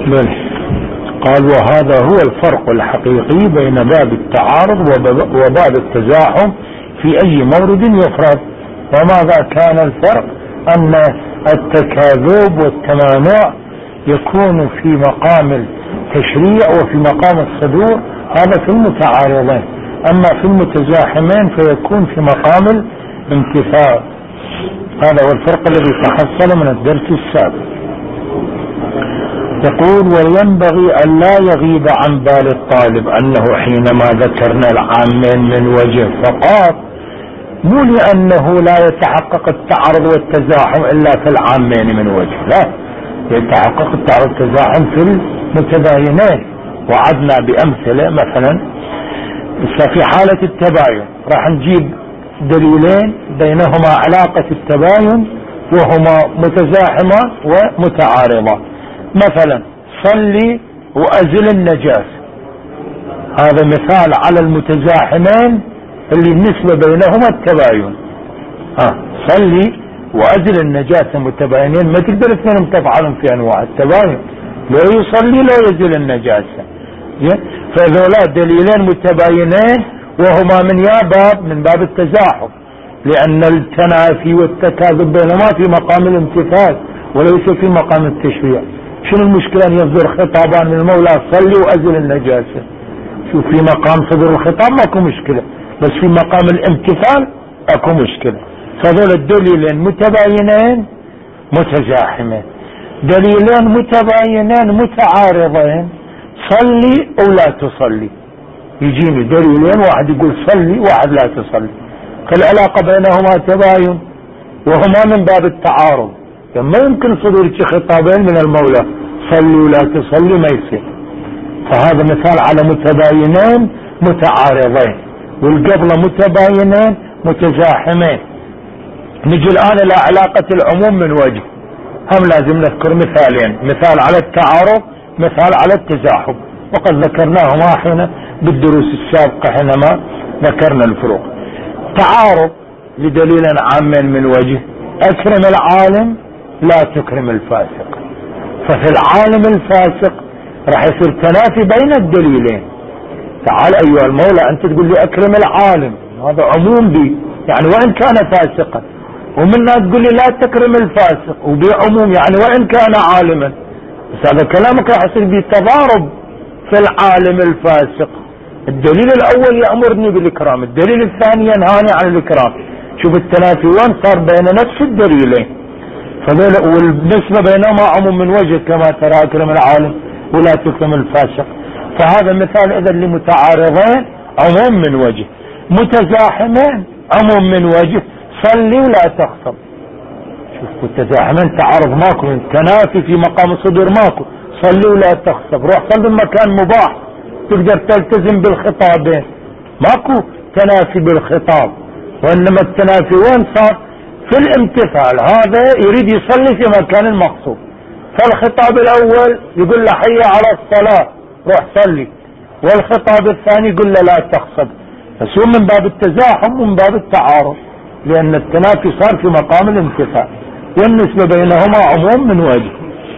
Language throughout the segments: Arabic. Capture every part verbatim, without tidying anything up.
بل قال وهذا هو الفرق الحقيقي بين باب التعارض وباب التزاحم في أي مورد يفرد. وماذا كان الفرق؟ أن التكاذب والتمانع يكون في مقام التشريع وفي مقام الصدور، هذا في المتعارضين. أما في المتزاحمين فيكون في مقام الامتثال. هذا هو الفرق الذي تحصل من الدرس السابق. يقول وينبغي أن لا يغيب عن بال الطالب أنه حينما ذكرنا العامين من وجه فقط، مو لأنه لا يتحقق التعارض والتزاحم إلا في العامين من وجه، لا، يتحقق التعارض والتزاحم في المتباينين. وعدنا بأمثلة، مثلا في حالة التباين راح نجيب دليلين بينهما علاقة التباين وهما متزاحمة ومتعارضة. مثلا صلي وأزل النجاسة، هذا مثال على المتزاحمين اللي النسبة بينهما التباين. ها صلي وأزل النجاسة متباينين، ما تقدر اثنين تفعلهم في أنواع التباين، لا يصلي لا يزل النجاسة. فذولا دليلين متباينين وهما من يا باب من باب التزاحم، لأن التنافي والتكاذب بينهما في مقام الامتثال وليس في مقام التشريع. شنو المشكلة أن يصدر خطابان من المولى صلي وأزل النجاسة؟ شوف في مقام صدر الخطاب ماكو مشكلة، بس في مقام الامتثال اكو مشكلة. فذول الدليلين متباينين متزاحمين، دليلين متباينين متعارضين، صلي او لا تصلي. يجيني دليلين واحد يقول صلي واحد لا تصلي، فالعلاقة بينهما تباين وهما من باب التعارض، ما يمكن صدور خطابين من المولى صلي ولا تصلي، ما يصير. فهذا مثال على متباينين متعارضين، والقبل متباينين متزاحمين. نجي الآن إلى علاقة العموم من وجه، هم لازم نذكر مثالين، مثال على التعارض، مثال على التزاحم، وقد ذكرناهما حين بالدروس السابقة حينما ذكرنا الفروق. تعارض لدليل عام من وجه، أكرم العالم لا تكرم الفاسق. ففي العالم الفاسق راح يصير تنافي بين الدليلين. تعال أيها المولى أنت تقول لي أكرم العالم، هذا عموم بي يعني وإن كان فاسقا، ومنها تقول لي لا تكرم الفاسق وبعموم يعني وإن كان عالما. بس هذا كلامك راح يصير بتضارب في العالم الفاسق. الدليل الأول يأمرني بالإكرام، الدليل الثاني ينهاني عن الإكرام. شوف التنافي وين صار بين نفس الدليلين. والنسبة بينهما عموم من وجه كما ترى أكرم العالم ولا تكرم الفاسق. فهذا مثال إذا لمتعارضين عموم من وجه، متزاحمين عموم من وجه، صلي ولا تخصم. شوف متزاحمين تعارض ماكو، تنافي في مقام الصدور ماكو، صلي ولا تخصم. روح صلي مكان مباح تقدر تلتزم بالخطابين، ماكو تنافي بالخطاب، وإنما التنافي وين صار؟ في الامتثال. هذا يريد يصلي في مكان المقصود، فالخطاب الأول يقول له حي على الصلاة روح صلي، والخطاب الثاني يقول له لا تخصب. بس هو من باب التزاحم ومن باب التعارض، لأن التنافي صار في مقام الامتثال والنسبة بينهما عموم من وجه.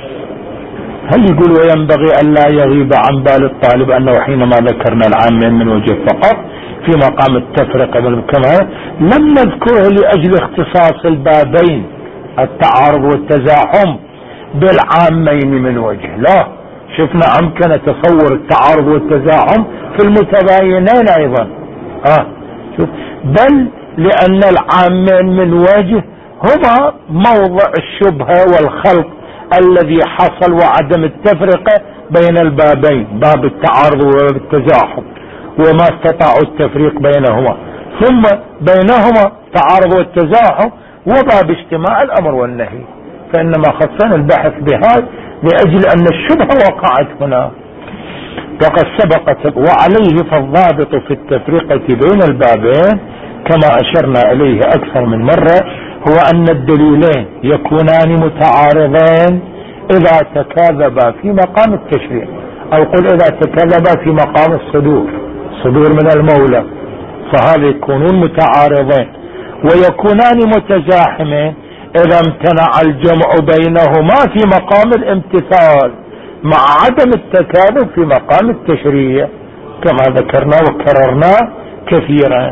هل يقول وينبغي أن لا يغيب عن بال الطالب أنه حينما ذكرنا العامين من وجه فقط في مقام التفرقة كما لم نذكره لأجل اختصاص البابين التعارض والتزاحم بالعامين من وجه، لا، شفنا أمكن تصور التعارض والتزاحم في المتباينين أيضا. آه. شوف. بل لأن العامين من وجه هما موضع الشبهة والخلط الذي حصل وعدم التفرقة بين البابين، باب التعارض والتزاحم، وما استطاعوا التفريق بينهما، ثم بينهما تعارض والتزاحم وباب اجتماع الأمر والنهي. فإنما خصنا البحث بهذا لأجل أن الشبهة وقعت هنا. وقد سبقت وعليه فالضابط في التفرقة بين البابين كما أشرنا إليه أكثر من مرة هو أن الدليلين يكونان متعارضين إذا تكاذبا في مقام التشريع، أو قل إذا تكاذبا في مقام الصدور، صدور من المولى، فهذا يكونون متعارضين. ويكونان متزاحمين إذا امتنع الجمع بينهما في مقام الامتثال، مع عدم التكاذب في مقام التشريع كما ذكرنا وكررنا كثيرا.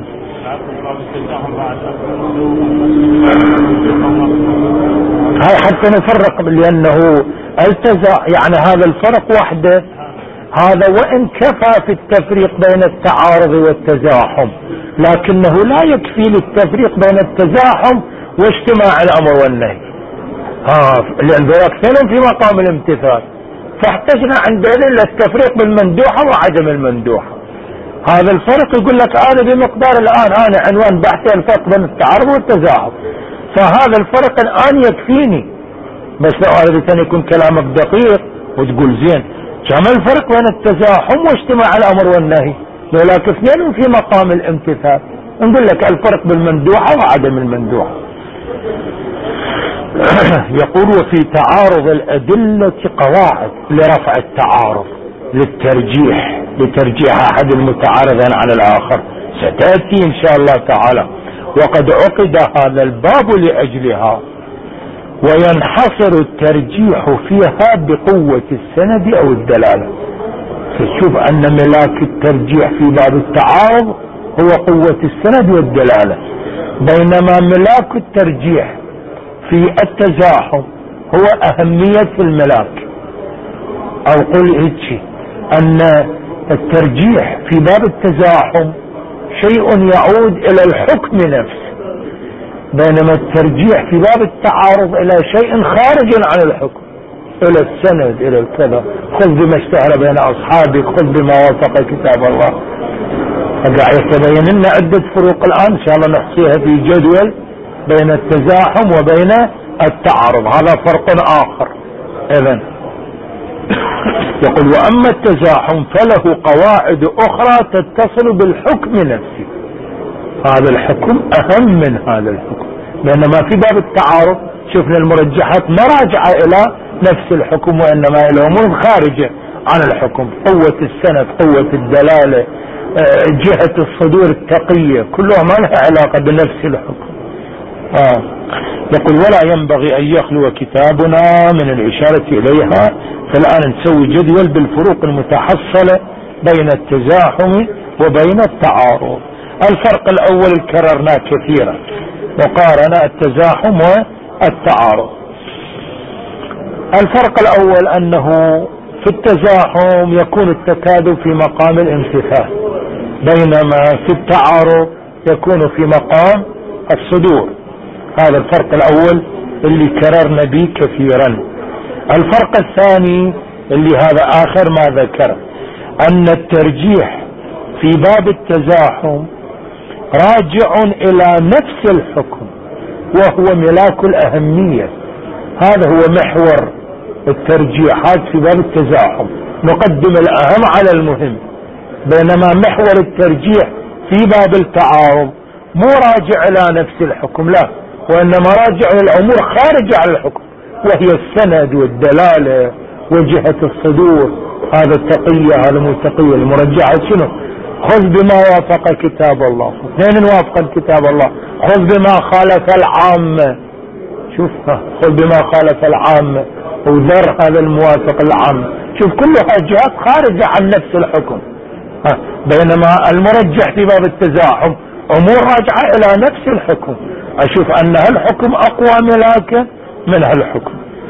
هاي حتى نفرق، لأنه التزع يعني هذا الفرق وحده، هذا وإن كفى في التفريق بين التعارض والتزاحم، لكنه لا يكفي للتفريق بين التزاحم واجتماع الأمر والنهي. ها لأن ذلك في مقام الامتثال، فاحتجنا عندنا للتفريق بالمندوحة وعدم المندوحة. هذا الفرق يقول لك أنا بمقدار الآن أنا عنوان بحثي الفرق بين التعارض والتزاحم، فهذا الفرق الآن يكفيني. بس لو أردت أن يكون كلامك دقيق وتقول زين كما الفرق بين التزاحم واجتماع الأمر والنهي، لولاك اثنين في مقام الامتثال، نقول لك الفرق بالمندوحة وعدم المندوحة. يقول وفي تعارض الأدلة قواعد لرفع التعارض للترجيح لترجيح أحد المتعارضين على الآخر، ستأتي إن شاء الله تعالى، وقد عقد هذا الباب لأجلها، وينحصر الترجيح فيها بقوة السند أو الدلالة. تشوف أن ملاك الترجيح في باب التعارض هو قوة السند والدلالة، بينما ملاك الترجيح في التزاحم هو أهمية الملاك. أو قل هيك أن الترجيح في باب التزاحم شيء يعود إلى الحكم نفسه، بينما الترجيح في باب التعارض إلى شيء خارج عن الحكم، إلى السند، إلى الكذا، خذ بما اشتهر بين أصحابك، خذ بما وافق كتاب الله. فقاعد يتبين لنا عدة فروق الآن إن شاء الله نحصيها في جدول بين التزاحم وبين التعارض، هذا فرق آخر. إذن يقول وأما التزاحم فله قواعد أخرى تتصل بالحكم نفسه، هذا الحكم أهم من هذا الحكم، بينما في باب التعارض شفنا المرجحات ما راجعة إلى نفس الحكم، وإنما إلى أمور خارجة عن الحكم، قوة السند، قوة الدلالة، جهة الصدور التقية، كلها ما لها علاقة بنفس الحكم. آه. يقول ولا ينبغي أن يخلو كتابنا من الإشارة إليها، فالآن نسوي جدول بالفروق المتحصلة بين التزاحم وبين التعارض. الفرق الأول كررناه كثيرا وقارنا التزاحم والتعارض. الفرق الأول أنه في التزاحم يكون التكاذب في مقام الامتثال، بينما في التعارض يكون في مقام الصدور. هذا الفرق الأول اللي كررنا به كثيرا. الفرق الثاني اللي هذا آخر ما ذكر، أن الترجيح في باب التزاحم راجع إلى نفس الحكم وهو ملاك الأهمية. هذا هو محور الترجيحات في باب التزاحم، نقدم الأهم على المهم، بينما محور الترجيح في باب التعارض مو راجع إلى نفس الحكم، لا، وإنما راجع إلى الأمور خارجة عن الحكم، وهي السند والدلالة وجهة الصدور. هذا التقية، هذا متقية. المرجحات شنو؟ خذ بما وافق كتاب الله، اثنين وافق كتاب الله، خذ بما خالف العامة، شوف خذ بما خالف العامة وذر هذا الموافق العام، شوف كلها جهات خارجة عن نفس الحكم. بينما المرجح في باب التزاحم امور راجعة الى نفس الحكم، اشوف ان هالحكم اقوى ملاكا من هالحكم.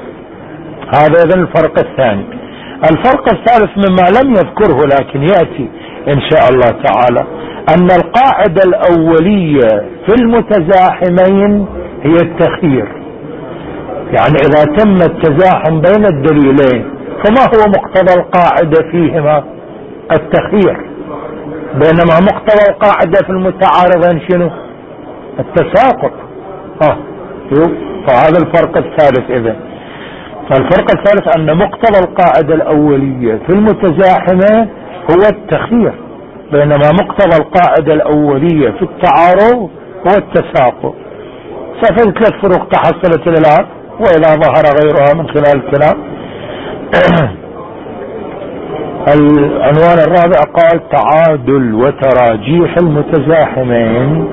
هذا اذن الفرق الثاني. الفرق الثالث مما لم يذكره لكن يأتي ان شاء الله تعالى، ان القاعدة الاولية في المتزاحمين هي التخيير. يعني اذا تم التزاحم بين الدليلين فما هو مقتضى القاعدة فيهما؟ التخيير، بينما مقتضى القاعدة في المتعارضين شنو؟ التساقط. اه فهذا الفرق الثالث. اذا فالفرق الثالث ان مقتضى القاعدة الاولية في المتزاحمين هو التخيير، بينما مقتضى القاعدة الاولية في التعارض هو التساقط. سأفعل ثلاث فروق تحصلت الان وإذا ظهر غيرها من خلال الكلام. العنوان الرابع قال تعادل وتراجيح المتزاحمين،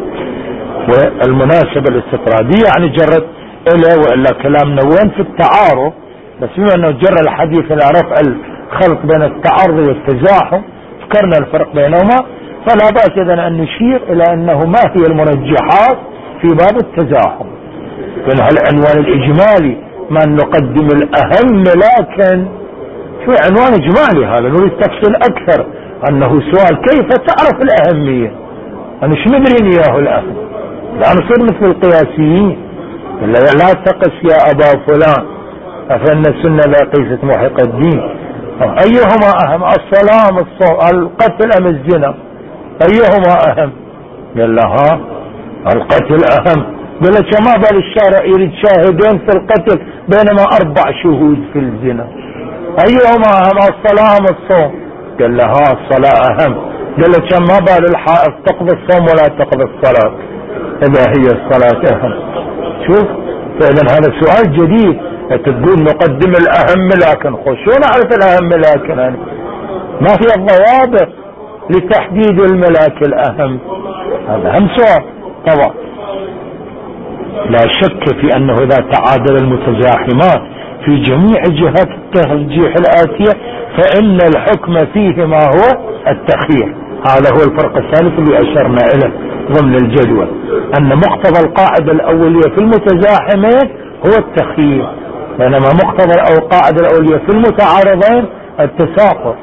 والمناسبة الاستطرادية يعني جرت إليه، وإلا كلامنا وين في التعارض، بس بما أنه جرى الحديث إلى رفع الخلط بين التعارض والتزاحم ذكرنا الفرق بينهما، فلا بأس إذن أن نشير إلى أنه ما هي المرجحات في باب التزاحم. من هالعنوان الإجمالي ما نقدم الأهم، لكن في عنوان إجمالي هذا نريد تفصيل أكثر، أنه سؤال كيف تعرف الأهمية؟ أنا شو ندري إياه الأهم؟ لا نصير مثل القياسيين، لا تقس يا أبا فلان أفإن السنة لا قيست محق الدين. أيهما أهم، الصلاة أم الصوم، القتل أم الزنا؟ أيهما أهم؟ قال لها القتل أهم. قال لك ما بال الشارع يريد شاهدين في القتل بينما أربع شهود في الزنا؟ أيهما أهم، الصلاة أم الصوم؟ قال لها الصلاة أهم. قال لك ما بال الحائض تقضي الصوم ولا تقضي الصلاة إذا هي الصلاة أهم؟ شوف، فإذا هذا سؤال جديد. تقول نقدم الأهم لكن خو شو نعرف الأهم لكن يعني ما في الضوابط لتحديد الملاك الأهم؟ هذا أهم سؤال. طبعا لا شك في أنه إذا تعادل المتزاحمان في جميع جهات الترجيح الآتية فإن الحكم فيه ما هو التخيير. هذا هو الفرق الثالث اللي أشرنا إليه ضمن الجدول، أن مقتضى القاعدة الأولية في المتزاحمين هو التخيير، بينما مقتضى القاعدة الأولية في المتعارضين التساقط.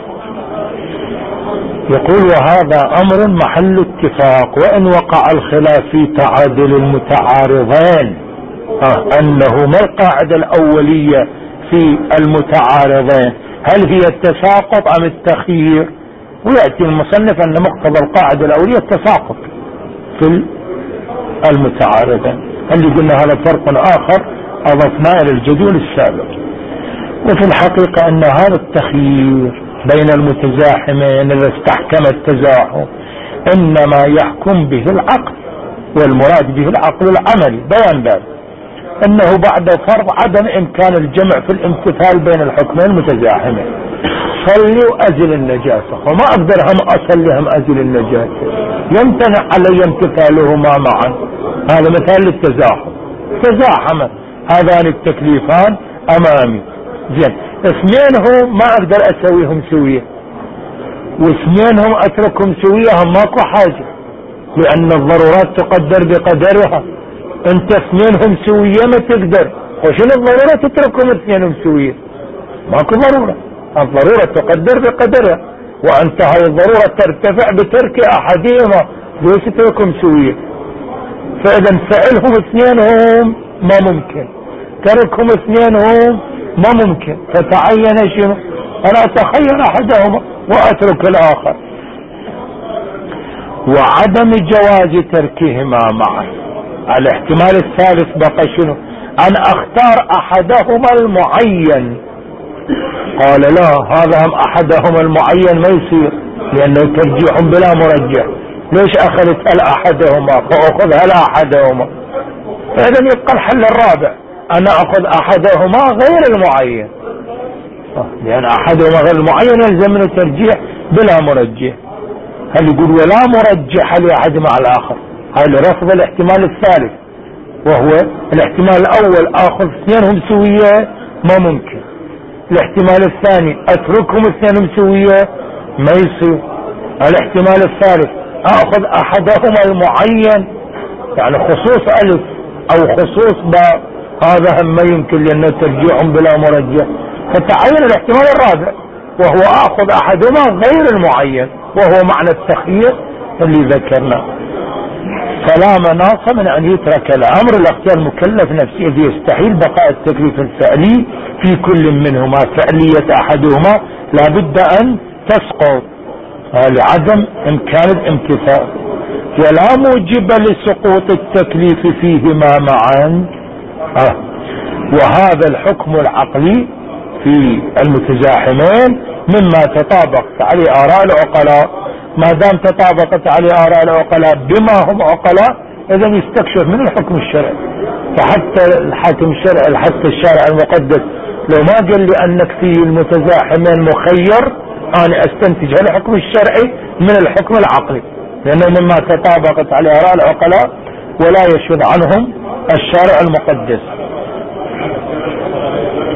يقول وهذا أمر محل اتفاق، وإن وقع الخلاف في تعادل المتعارضين آه أنه ما القاعدة الأولية في المتعارضين، هل هي التساقط أم التخيير؟ ويأتي المصنف أن مقتضى القاعدة الأولية التساقط في المتعارضين، اللي قلنا هذا فرق آخر أضفناه إلى الجدول السابق. وفي الحقيقة أن هذا التخيير بين المتزاحمين إذا استحكم التزاحم إنما يحكم به العقل، والمراد به العقل العملي. بيان ذلك أنه بعد فرض عدم إمكان الجمع في الامتثال بين الحكمين المتزاحمين، صلي وأزل النجاسة، وما أقدر هم أصلي هم أزل النجاسة، يمتنع علي امتثالهما معا. هذا مثال للتزاحم، تزاحم هذان التكليفان أمامي، زين اثنينهم ما أقدر أسويهم سوية، واثنينهم أتركهم سوية هم ماكو حاجة، لأن الضرورات تقدر بقدرها. انت اثنينهم سوية ما تقدر، وشنو الضرورة تتركهم اثنينهم سوية؟ ماكو ضرورة، الضرورة تقدر بقدرها، وأنت هاي الضرورة ترتفع بترك أحدهما، ليش تتركهم سوية؟ فإذا فعلهم اثنينهم ما ممكن، تركهم اثنينهم ما ممكن، فتعين شنو؟ أنا أتخير أحدهما وأترك الآخر. وعدم جواز تركهما معا، الاحتمال الثالث بقى شنو؟ أن أختار أحدهما المعين. قال لا، هذا هم أحدهما المعين ما يصير، لأنه ترجيح بلا مرجح. ليش أخذت هل أحدهما فأخذ هل أحدهما؟ فإذا يبقى الحل الرابع، أنا أخذ أحدهما غير المعين، لأن أحدهما غير المعين يلزمني ترجيح بلا مرجح. هل يقول ولا مرجح لأحد مع الآخر؟ هذا لرفض الاحتمال الثالث، وهو الاحتمال الأول أخذ اثنينهم سوية ما ممكن، الاحتمال الثاني أتركهم اثنينهم سوية ما يصير، الاحتمال الثالث أخذ أحدهما المعين يعني خصوص ألف أو خصوص باء، هذا هم ما يمكن لأنه ترجيح بلا مرجح. فتعين الاحتمال الرابع وهو أخذ أحدهما غير المعين، وهو معنى التخيير اللي ذكرناه. فلا مناص من أن يترك الأمر الاختيار المكلف نفسه، إذ يستحيل بقاء التكليف الفعلي في كل منهما، فعلية أحدهما لا بد أن تسقط لعدم إمكان الامتثال، ولا موجب لسقوط التكليف فيهما معا. آه. وهذا الحكم العقلي في المتزاحمين مما تطابقت عليه آراء العقلاء. ما دام تطابقت عليه آراء العقلاء بما هم عقلاء، إذا يستكشف من الحكم الشرعي. فحتى الحاكم الشرعي حتى الشارع المقدس لو ما قال لي أنك في المتزاحمين مخير، أنا أستنتج الحكم الشرعي من الحكم العقلي، لأنه مما تطابقت عليه آراء العقلاء ولا يشذ عنهم الشارع المقدس.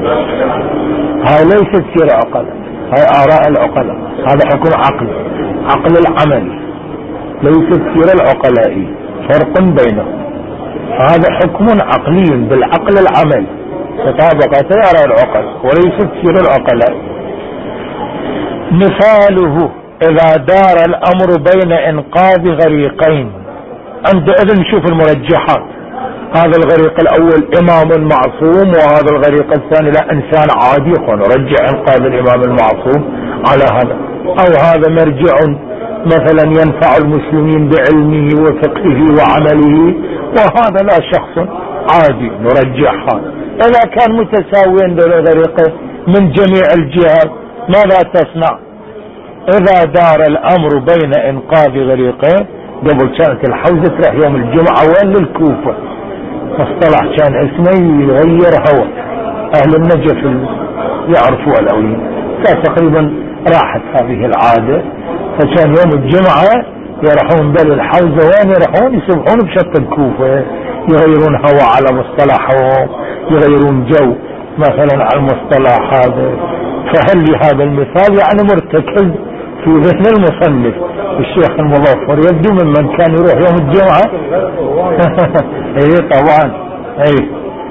هاي ليست سيرة عقلاء، هاي آراء العقلاء، هذا حكم عقل، عقل العمل، ليست سيرة العقلاء، فرق بينهم. هذا حكم عقلي بالعقل العمل، تطابقت آراء العقلاء وليست سيرة العقلاء. مثاله إذا دار الأمر بين إنقاذ غريقين، عندئذ نشوف المرجحات. هذا الغريق الأول إمام معصوم، وهذا الغريق الثاني لا إنسان عادي، ونرجع إنقاذ الإمام المعصوم على هذا. أو هذا مرجع مثلا ينفع المسلمين بعلمه وفقهه وعمله، وهذا لا شخص عادي، نرجح هذا. إذا كان متساويين دول الغريقين من جميع الجهات ماذا تصنع؟ إذا دار الأمر بين إنقاذ غريقين، قبل كانت الحوزة تروح يوم الجمعة وين؟ للكوفة. مصطلح كان اسمه يغير هوا، أهل النجف يعرفوا الأولين، تقريبا راحت هذه العادة. فكان يوم الجمعة يروحون بل الحوزة، وين يروحون؟ يسبحون بشط الكوفة، يغيرون هوا على مصطلحهم، يغيرون جو مثلا على المصطلح هذا. فهل لهذا المثال يعني مرتكز في ذهن المصنف الشيخ المظفر، يبدو ممن كان يروح يوم الجمعة. ايه طبعا. ايه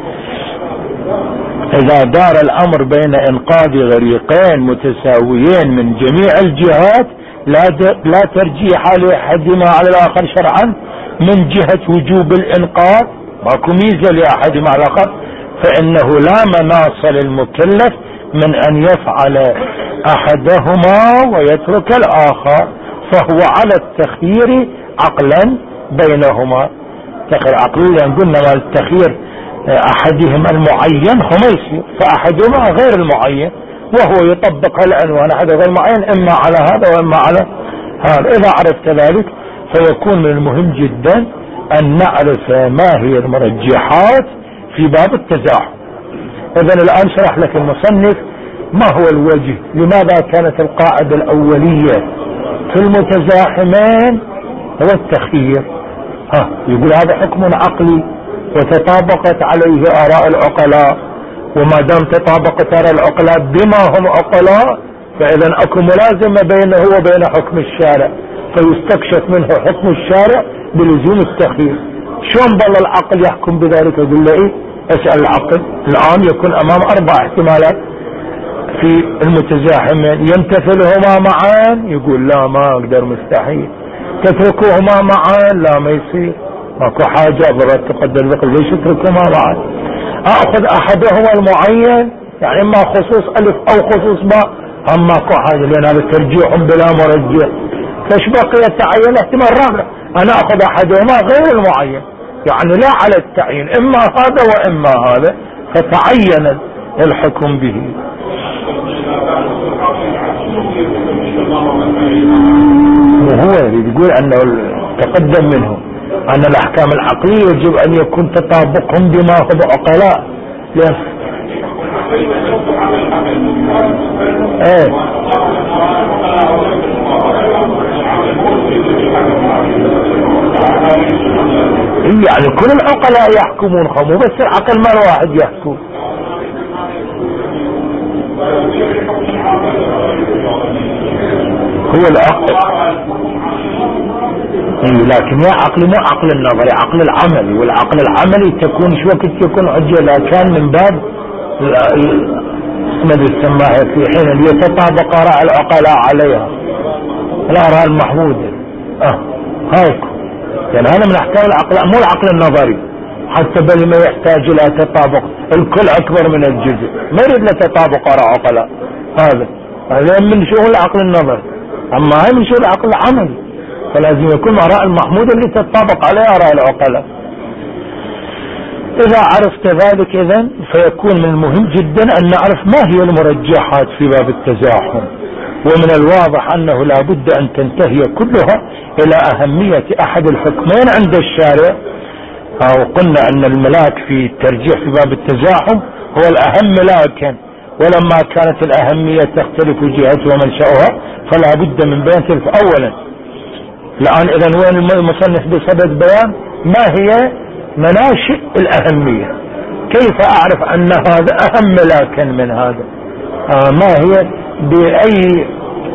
إذا دار الأمر بين إنقاذ غريقين متساويين من جميع الجهات، لا لا ترجيح لأحدهما على الآخر شرعا من جهة وجوب الإنقاذ، ماكو ميزة لأحدهما على الآخر، فإنه لا مناص للمكلف من أن يفعل أحدهما ويترك الآخر، فهو على التخيير عقلا بينهما. تخير عقلي، لأن قلنا ما التخيير أحدهما المعين هو ما يصير، فأحدهما غير المعين وهو يطبق العنوان أحد غير معين، إما على هذا وإما على هذا. إذا عرفت ذلك فيكون من المهم جدا أن نعرف ما هي المرجحات في باب التزاحم. إذن الآن شرح لك المصنف ما هو الوجه، لماذا كانت القاعدة الأولية في المتزاحمين هو التخيير. ها يقول هذا حكم عقلي وتطابقت عليه آراء العقلاء، وما دام تطابقت آراء العقلاء بما هم عقلاء فإذا أكو ملازمة بينه وبين حكم الشارع، فيستكشف منه حكم الشارع بلزوم التخيير. شلون بل العقل يحكم بذلك؟ يقول له ايه؟ اسأل العقل. الآن يكون أمام أربع احتمالات في المتزاحمين، يمتثلهما معا، يقول لا ما أقدر، مستحيل. تتركوهما معا، لا ما يصير، ماكو حاجة، ضرورة تقدر ذكر، ليش تتركوهما معا؟ أخذ أحدهما المعين، يعني إما خصوص ألف أو خصوص باء، هم ماكو حاجة، لأن هذا ترجيح بلا مرجح. فايش بقي؟ يتعين احتمال رابع، أنا أخذ أحدهما غير المعين، يعني لا على التعيين، إما هذا وإما هذا، فتعين الحكم به. وهو يقول أنه تقدم منه أن الأحكام العقلية يجب أن يكون تطابقهم بما هم عقلاء. ايه يعني كل العقلاء يحكمون، مو بس العقل ما الواحد يحكم. هو العقل إيه، لكن يا عقل مو عقل النظري، عقل العملي، والعقل العملي تكون شو وقت يكون حجة، لا كان من باب اسمه السماعة في حين يتطابق آراء العقلاء عليها، الآراء المحمودة. اه هايك يعني هذا من احكام العقل، مو العقل النظري، حتى بل ما يحتاج الى تطابق، الكل اكبر من الجزء، ما يريد له تطابق آراء عقلاء. هذا هذا من شؤون العقل النظري، اما هاي من شؤون العقل العملي، فلازم يكون آراء المحمودة اللي تتطابق عليها آراء العقلاء. إذا عرفت ذلك إذن فيكون من المهم جدا أن نعرف ما هي المرجحات في باب التزاحم، ومن الواضح أنه لا بد أن تنتهي كلها إلى أهمية أحد الحكمين عند الشارع. وقلنا أن الملاك في الترجيح في باب التزاحم هو الأهم، لكن ولما كانت الأهمية تختلف جهتها ومنشأها فلا بد من بيان تلك. أولا الآن إذن وين المصنف بصدد بيان ما هي مناشئ الأهمية، كيف أعرف أن هذا أهم ملاكا من هذا؟ آه ما هي بأي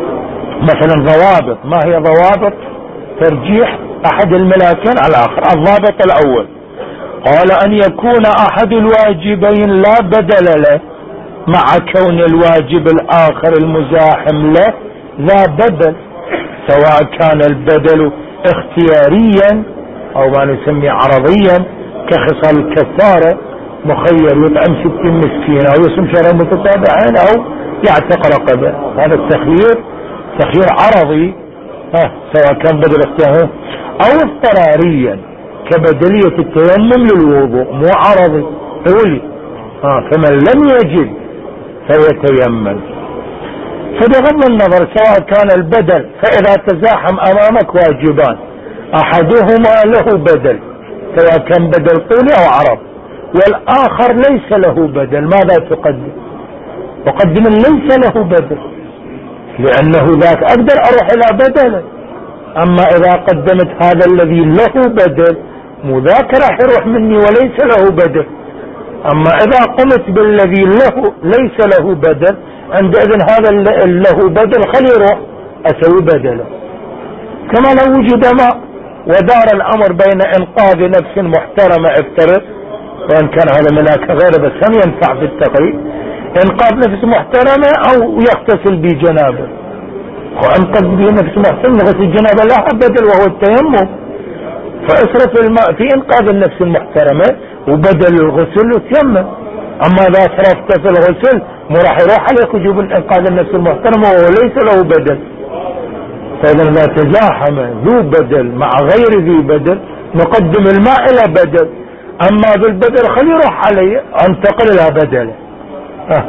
مثلا ضوابط؟ ما هي ضوابط ترجيح أحد الملاكين على الآخر؟ الضابط الأول قال أن يكون أحد الواجبين لا بدل له مع كون الواجب الآخر المزاحم له لا بدل، سواء كان البدل اختياريا أو ما نسميه عرضيا كخصال الكفارة، مخير يطعم ستين مسكين أو يصوم شهرين متتابعين أو يعتق رقبة، هذا التخيير تخيير عرضي ها سواء كان بدل اختياري أو اضطراريا كبدلية التيمم للوضوء، مو عرضي قولي ها فمن لم يجد فيتيمم. فبغض النظر سواء كان البدل، فإذا تزاحم أمامك واجبان أحدهما له بدل سواء كان بدل طولي أو عرض، والآخر ليس له بدل، ماذا تقدم؟ تقدم ليس له بدل، لأنه ذاك أقدر أروح إلى بدله. أما إذا قدمت هذا الذي له بدل مو ذاك راح يروح مني وليس له بدل. أما إذا قمت بالذي له ليس له بدل عندئذ هذا له بدل خلي يروح أسوي بدله. كما لو وجد ماء ودار الأمر بين إنقاذ نفس محترمة افترض، وإن كان هذا ملاك غير بس هم ينفع في التقريب، إنقاذ نفس محترمة أو يغتسل بجنابه، وأنقذ به نفس محترمة غسل الجنابة لا بدل وهو التيمم، فاصرف الماء في إنقاذ النفس المحترمة وبدل الغسل وتيمم. أما إذا صرفت في الغسل مو راح يروح عليك وجوب إنقاذ النفس المحترمة وهو ليس له بدل. فإذا إذا تزاحم ذو بدل مع غير ذي بدل نقدم الماء إلى بدل، أما بالبدل خلي يروح علي انتقل إلى بدله. أه.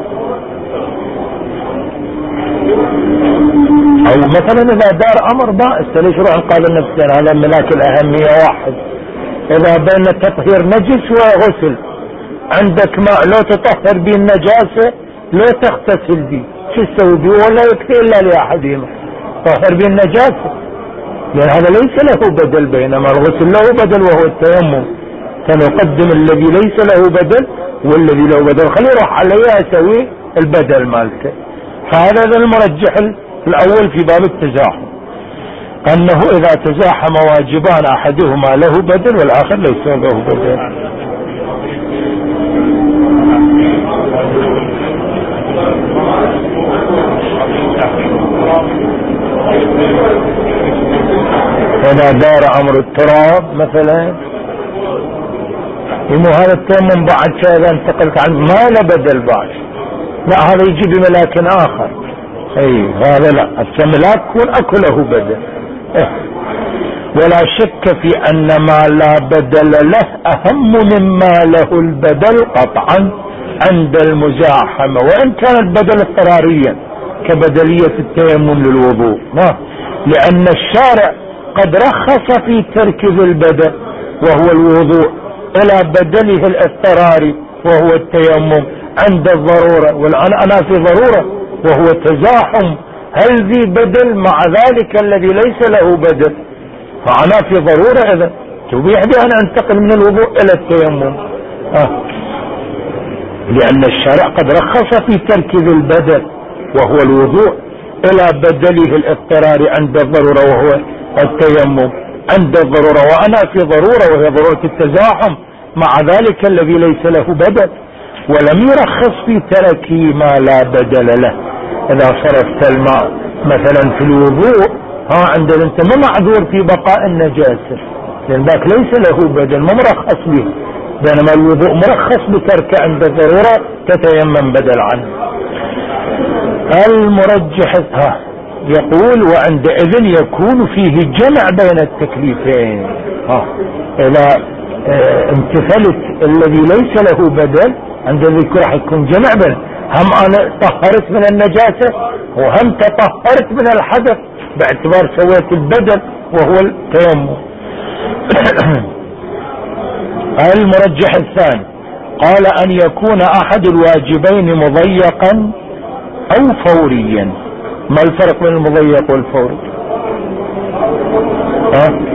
أو مثلا إذا دار أمر بائس ليش يروح إنقاذ النفس؟ هذا ملاك الأهمية واحد. إذا بين تطهير نجس وغسل عندك ماء لو تطهر به النجاسة لو تغتسل به شو تسوي به؟ ولا يكفي إلا لأحدهما طهر به النجاسة، لأن هذا ليس له بدل، بينما الغسل له بدل وهو التيمم. فنقدم الذي ليس له بدل والذي له بدل خلي يروح عليه أسوي البدل مالته. فهذا المرجح الأول في باب التزاحم، أنه إذا تزاحم واجبان أحدهما له بدل والآخر ليس له بدل. إذا دار أمر التراب مثلا إنه هذا التيمم بعد شيء إذا انتقلت عنه ما له بدل بعد، لا هذا يجي بملاك آخر. أي هذا لا التملاك يكون أكله بدل. إيه. ولا شك في أن ما لا بدل له أهم مما له البدل قطعا عند المزاحمة، وإن كان البدل اضطراريا كبدلية التيمم للوضوء، ما لأن الشارع قد رخص في ترك ذي البدل وهو الوضوء إلى بدله الاضطراري وهو التيمم عند الضرورة. والآن أنا في ضرورة وهو تزاحم، هل ذي بدل مع ذلك الذي ليس له بدل؟ فأنا في ضرورة إذا تبيح بي أن أنتقل من الوضوء إلى التيمم. آه. لأن الشارع قد رخص في ترك ذي البدل وهو الوضوء إلى بدله الاضطراري عند الضرورة وهو التيمم عند الضرورة، وأنا في ضرورة وهي ضرورة التزاحم مع ذلك الذي ليس له بدل، ولم يرخص في ترك ما لا بدل له. إذا صرفت الماء مثلا في الوضوء ها عندنا أنت ما معذور في بقاء النجاسة لأن ذاك ليس له بدل ما مرخص به، بينما الوضوء مرخص بترك عند الضرورة تتيمم بدل عنه. المرجح ها يقول وعندئذ يكون فيه جمع بين التكليفين. ها إذا اه امتثلت الذي ليس له بدل عندئذ راح يكون جمع بين هم أنا طهرت من النجاسة وهم تطهرت من الحدث باعتبار سويت البدل وهو التيمم. المرجح الثاني قال أن يكون أحد الواجبين مضيقا أو فوريا. ما الفرق بين المضيق والفوري؟ ها؟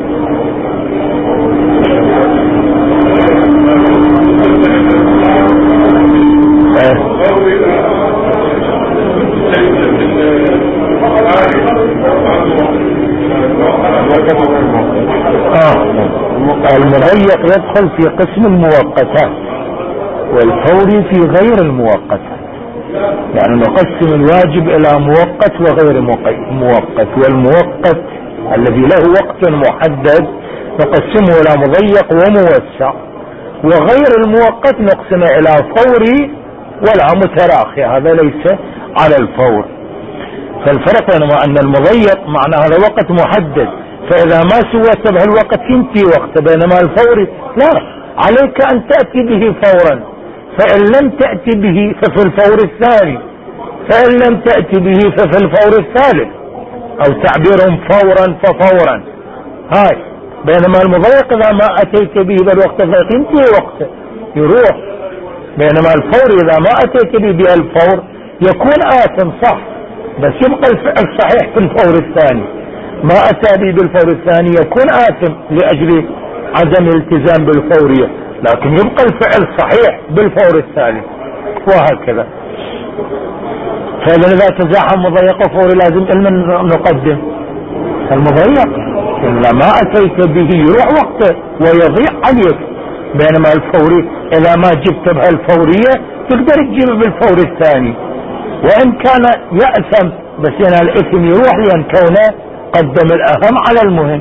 آه. المضيق يدخل في قسم المؤقتات والفوري في غير المؤقتات، يعني نقسم الواجب الى مؤقت وغير مؤقت، والمؤقت الذي له وقت محدد نقسمه الى مضيق وموسع، وغير المؤقت نقسمه الى فوري ولا متراخي، هذا ليس على الفور. فالفرق بين ان المضيق معناه له وقت محدد، فاذا ما سويت به الوقت ينتهي وقته، بينما الفوري لا، عليك ان تأتي به فورا، فان لم تأتي به ففي الفور الثاني، فان لم تأتي به ففي الفور الثالث، او تعبيرهم فورا ففورا. هاي بينما المضيق اذا ما اتيت به بالوقت ينتهي وقته يروح، بينما الفور اذا ما اتيت به بالفور يكون آثم صح، بس يبقى الفعل صحيح في الفور الثاني، ما اتى به بالفور الثاني يكون آثم لاجل عدم الالتزام بالفورية، لكن يبقى الفعل صحيح بالفور الثاني، وهكذا. فاذا اذا تزاحم مضيق وفوري لازم علما نقدم المضيق، إذا ما أتيت به يروح وقته ويضيع عليك، بينما الفوري إذا ما جبت بها الفورية تقدر تجيب بالفور الثاني، وإن كان يأثم بس هنا الإثم يروح لأن كونه قدم الأهم على المهم.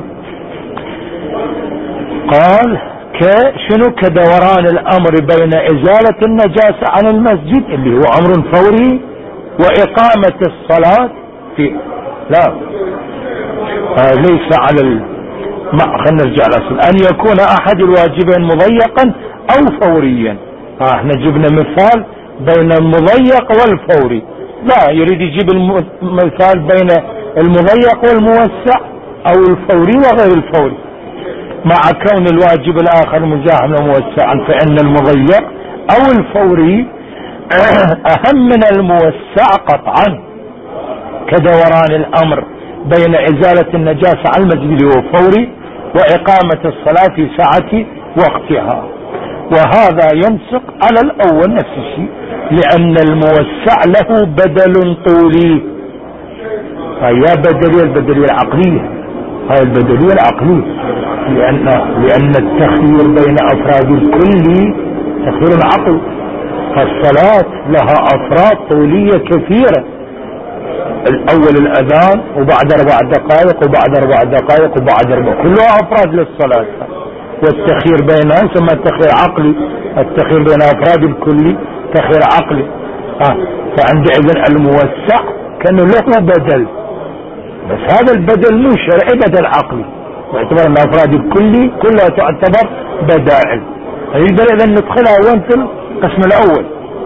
قال كشنو كدوران الأمر بين إزالة النجاسة عن المسجد اللي هو أمر فوري وإقامة الصلاة في لا آه ليس على ال... ما خلينا نرجع لأصل أن يكون أحد الواجبين مضيقا أو فوريا. آه احنا جبنا مثال بين المضيق والفوري، لا يريد يجيب المثال بين المضيق والموسع أو الفوري وغير الفوري، مع كون الواجب الآخر مزاحما وموسعا، فإن المضيق أو الفوري أهم من الموسع قطعا، كدوران الأمر بين إزالة النجاسة على المسجد وفوري وإقامة الصلاة في ساعة وقتها. وهذا ينسق على الأول نفس الشيء، لأن الموسع له بدل طولي، هي بدلية البدلية العقلية، هاي البدلية العقلية، لأن لأن التخيير بين أفراد الكل تخيير العقل، فالصلاة لها أفراد طولية كثيرة، الأول الأذان وبعد أربع دقائق وبعد أربع دقائق وبعد أربع، كلها أفراد للصلاة، والتخيير بينها ثم التخيير عقلي، التخيير بين أفراد الكل تخيير عقلي. آه. فعندئذ الموسع كأنه له بدل، بس هذا البدل مو شرعي، بدل عقلي، باعتبار أن أفراد الكل كلها تعتبر بدائل، يقدر إذا ندخلها وين في القسم الأول،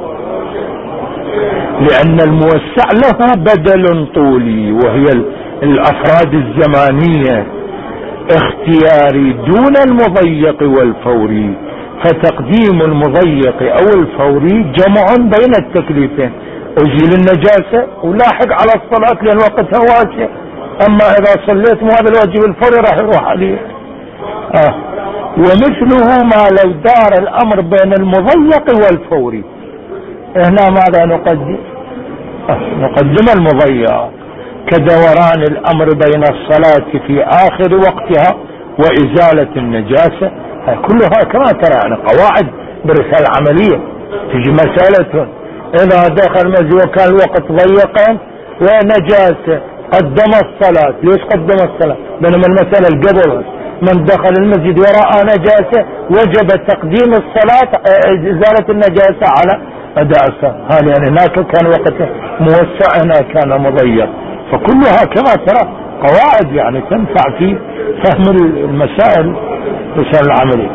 لأن الموسع له بدل طولي وهي الأفراد الزمانية اختياري دون المضيق والفوري، فتقديم المضيق أو الفوري جمع بين التكليفين، أزيل النجاسة ولاحق على الصلاة لأن وقتها واسع، أما إذا صليت هذا الواجب الفوري راح يروح عليه. آه. ومثله ما لو دار الأمر بين المضيق والفوري، هنا ماذا نقدم؟ آه. نقدم المضيق، كدوران الأمر بين الصلاة في آخر وقتها وإزالة النجاسة، كلها كما ترى يعني قواعد برسالة عملية، تجي مسألة إذا دخل المسجد وكان الوقت ضيقا ونجاسة قدم الصلاة، ليش قدم الصلاة؟ بينما المسألة القبل من دخل المسجد ورأى نجاسة وجب تقديم الصلاة إزالة النجاسة على أداء الصلاة، هذا يعني هناك كان وقته موسع هنا كان مضيق، فكلها كما ترى قواعد يعني تنفع في فهم المسائل بسبب العملي.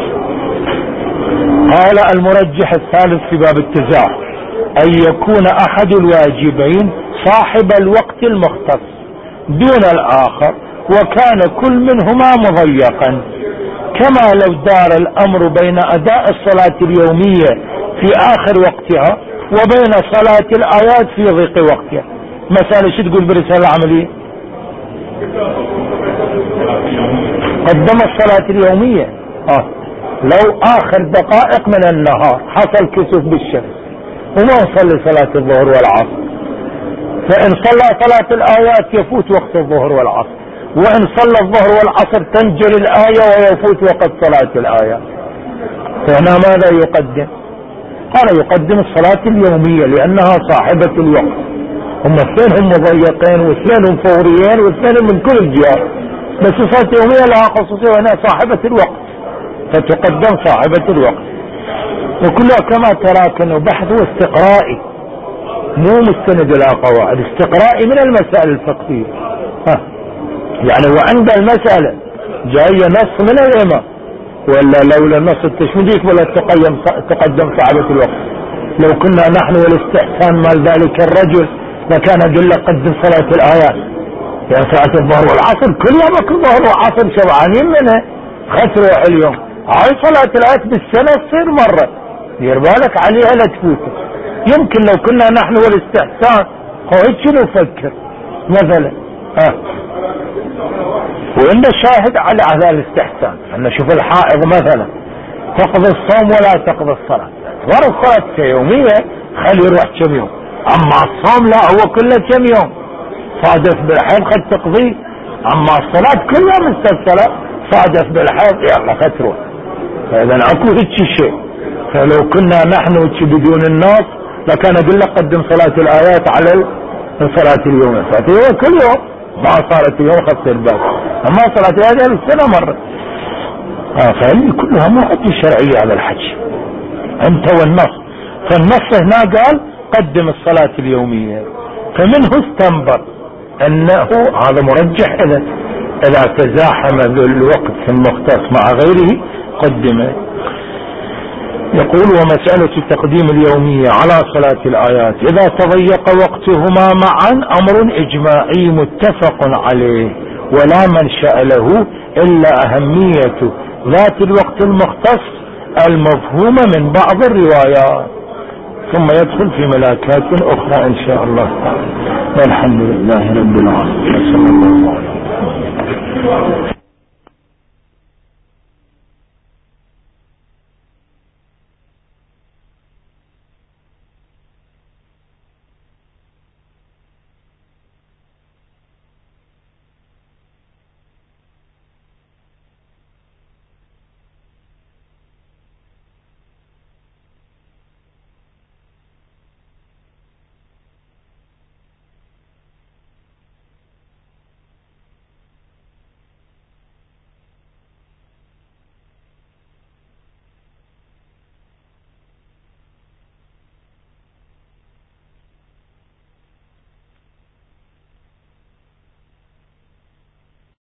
قال المرجح الثالث في باب التزاحم أن يكون أحد الواجبين صاحب الوقت المختص دون الآخر، وكان كل منهما مضيقا، كما لو دار الأمر بين أداء الصلاة اليومية في آخر وقتها وبين صلاة الآيات في ضيق وقتها. مثلا شو تقول برسالة العملية؟ قدم الصلاة اليومية آه. لو آخر دقائق من النهار حصل كسوف بالشمس وما نصلي صلاة الظهر والعصر، فإن صلى صلاة الآيات يفوت وقت الظهر والعصر، وإن صلى الظهر والعصر تنجر الآية ويفوت وقت صلاة الآيات. فهنا ماذا يقدم؟ قال يقدم الصلاة اليومية لأنها صاحبة الوقت. هم اثنين هم مضيقين واثنين هم فوريين واثنين من كل الجهات، بس الصلاة اليومية لها خصوصية وهنا صاحبة الوقت، فتقدم صاحبة الوقت. وكلها كما ترى كأنه بحث واستقرائي، مو مستند الى قواعد، استقرائي من المسائل الفقهية. ها يعني وعند المسألة جاية نص من الإمام، ولا لولا النص التشميديك ولا تقدم تقدم صاحبة الوقت. لو كنا نحن والاستحسان مال ذلك الرجل لكان قل قدم صلاة الآيات، يعني صلاة الظهر والعصر كل يوم كل ظهر وعصر شبعانين منها، خسروا اليوم. هاي صلاة الآيات بالسنة تصير مرة، دير بالك عليها لا تفوتك. يمكن لو كنا نحن والاستحسان هو شنو نفكر مثلا. ها وإن الشاهد على هذا الاستحسان أن شوف الحائض مثلا تقضي الصوم ولا تقضي الصلاة، ورا الصلاة كيومية خلي يروح كم يوم، أما الصوم لا هو كله كم يوم، صادف بالحيض خد تقضي، أما الصلاة كل يوم الصلاة صادف بالحيض يلا خد تروح. فإذا أكو هيك شيء. فلو كنا نحن بدون النص لكان قلنا قدم صلاة الآيات على صلاة اليوم، صلاة اليوم كل يوم، ما صارت اليوم خط الباب، أما صلاة الآيات بالسنة مرة. آه فهذه كلها مو حجة شرعية على الحج، أنت والنص. فالنص هنا قال قدم الصلاة اليومية، فمنه استنبط أنه هذا مرجح إذا إذا تزاحم الوقت المختص مع غيره قدمه. يقول ومسألة تقديم اليومية على صلاة الآيات إذا تضيق وقتهما معا أمر إجماعي متفق عليه، ولا منشأ له إلا أهمية ذات الوقت المختص المفهومة من بعض الروايات، ثم يدخل في ملاكات أخرى إن شاء الله تعالى. والحمد لله رب العالمين.